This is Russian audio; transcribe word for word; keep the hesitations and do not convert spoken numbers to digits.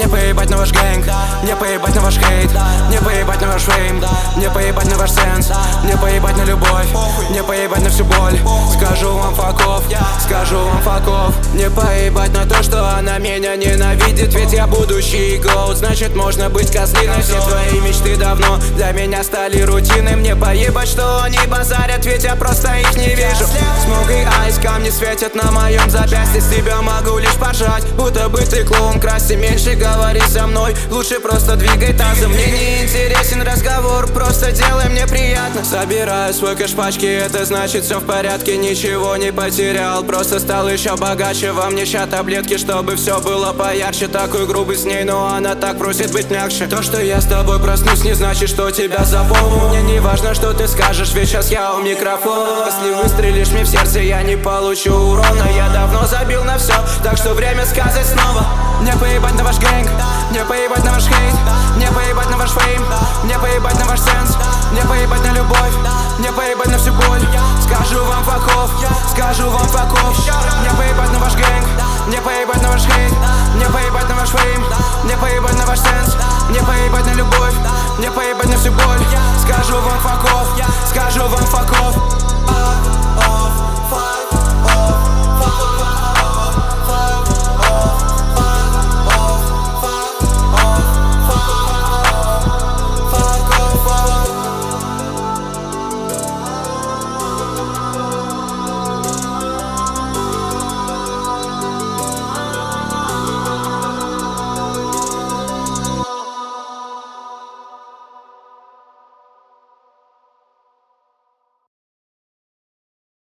Мне поебать на ваш гэнг, мне поебать на ваш хейт, мне поебать на ваш фейм, мне поебать на ваш сенс, мне поебать на любовь, мне поебать на всю боль. Скажу вам факов, скажу вам факов. Мне поебать на то, что она меня ненавидит, ведь я будущий гоут, значит можно быть козлиной. Все твои мечты давно для меня стали рутиной. Мне поебать, что они базарят, ведь я просто их не вижу. Смог и айс, камни светят на моем запястье. С тебя могу лишь пожать, будто бы ты клоун. Красься меньше, говори со мной, лучше просто двигай тазом. Мне не интересен разговор, просто делай мне приятно. Собираю свой кэш пачки, это значит все в порядке. Ничего не потерял, просто стал еще богаче. Во мне ща таблетки, чтобы все было поярче. Такой грубый с ней, но она так просит быть мягче. То, что я с тобой проснусь, не значит, что тебя запомню. Мне не важно, что ты скажешь, ведь сейчас я у микрофона. Если выстрелишь мне в сердце, я не получу урона. Я давно забил на все, так что время сказать снова. Мне поебать на ваш гэнг, мне поебать на ваш хейт, мне поебать на ваш